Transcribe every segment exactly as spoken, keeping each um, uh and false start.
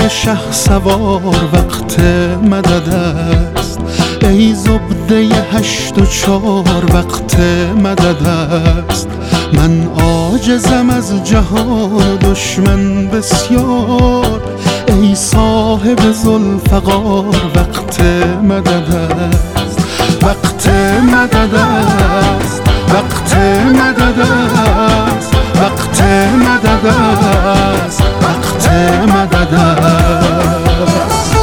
شهسوار وقت مدد است، ای زبده هشت و چار وقت مدد است. من عاجزم از جهان و دشمن بسیار، ای صاحب ذوالفقار وقت مدد است. وقت مدد است، وقت مدد است، وقت مدد است، وقت مدد است.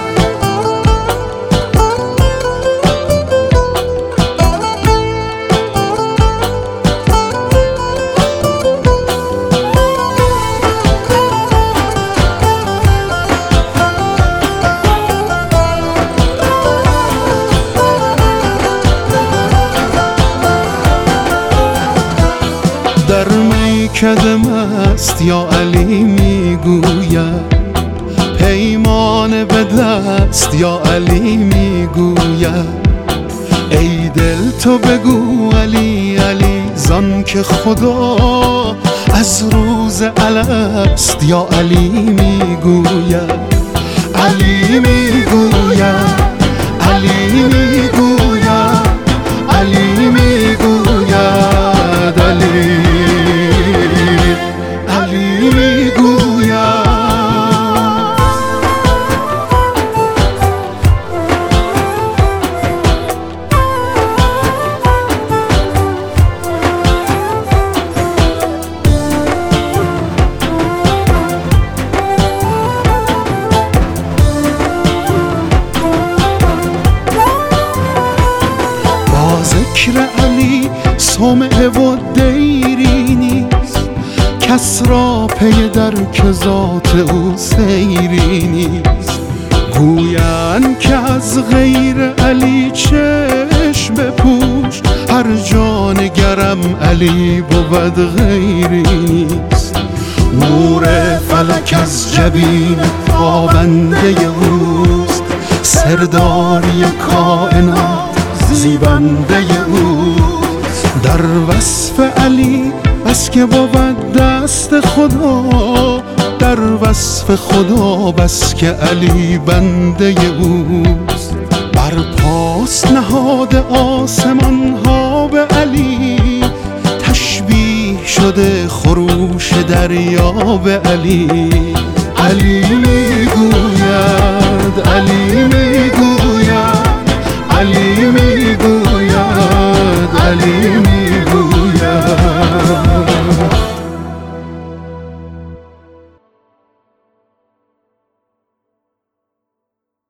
در میکده مست یا علی میگوید، پیمان به دست یا علی میگوید. ای دل تو بگو علی علی زان که خدا از روز الست یا علی میگوید. علی میگوید، علی میگوید، علی میگوید، علی علی میگوید. با ذکر علی صومعه و دیری نیست، کس را پی در که ذات او سیری نیست. گویند که از غیر علی چشم بپوش، هر جا نگرم علی بود غیری نیست. نور فلک از جبین تابنده اوست، سرداری کائنات زیبنده اوست. در وصف علی بس که بود دست خدا، در وصف خدا بس که علی بنده اوست. بر پاس نهاد آسمان ها به علی، تشبیه شده خروش دریا به علی. علی میگوید، علی میگوید، علی میگوید، علی میگوید.